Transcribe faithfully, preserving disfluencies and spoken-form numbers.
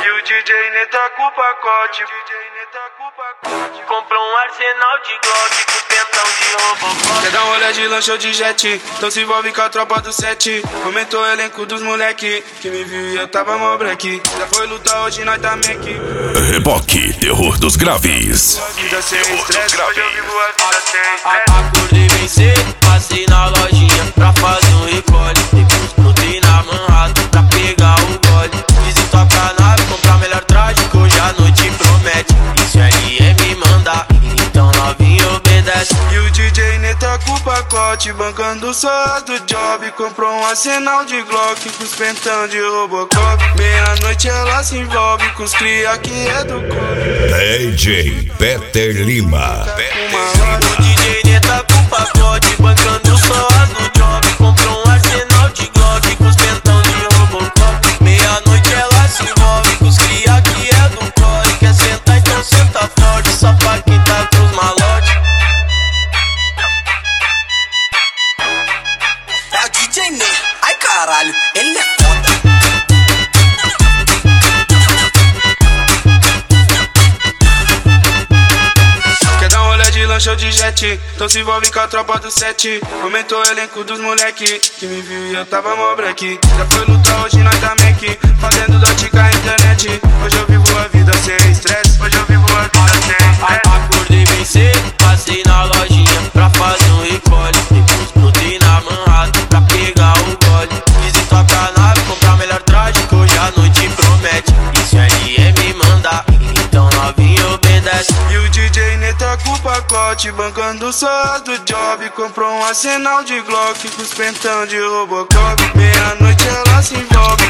E o D J Neta com o pacote. Comprou um arsenal de Glock com pentão de Robocop. Quer dar um olhar de lanche ou de jet? Então se envolve com a tropa do sete. Aumentou o elenco dos moleque que me viu e eu tava mó break. Já foi lutar, hoje nós tá meque. Reboque, terror dos graves. Vida sem estresse, hoje eu vivo a vida sem estresse. Acordei bem cedo, passei na lojinha pra fazer um recolhe. Depois plantei na Manhattan pra pegar o gole. Visito a canal, comprar melhor traje que hoje a noite promete. Isso aí é me mandar, então novinho obedece. E o D J Neta com o pacote, bancando só do job. Comprou um arsenal de Glock com os pentão de Robocop. Meia-noite ela se envolve com os cria que é do clube. D J Peter Lima. O D J Neta com o pacote, bancando só do job. Comprou um arsenal de Glock com os pentão de Robocop. Meia-noite ela se envolve com os cria que é do core. Quer sentar então senta forte, só pra quem tá com os malotes. É o D J Ney, ai caralho, ele é foda. Quer dar um olhar de lanche ou de jet? Então se envolve com a tropa do sete. Aumentou o elenco dos moleque que me viu e eu tava mó break. Já foi lutar, hoje nós tá meque. Fazendo dot com a internet. Hoje eu vivo a vida sem estresse. Hoje eu vivo a vida sem estresse. Acordei bem cedo, passei na lojinha pra fazer um recolhe. Depois plantei na Manhattan pra pegar o gole. Visito a canal, comprar melhor traje que hoje a noite promete. Isso aí é me mandar, então novinho obedece. E o D J Neta com o pacote, bancando só do job. Comprou um arsenal de Glock com os pentão de Robocop. Meia-noite ela se envolve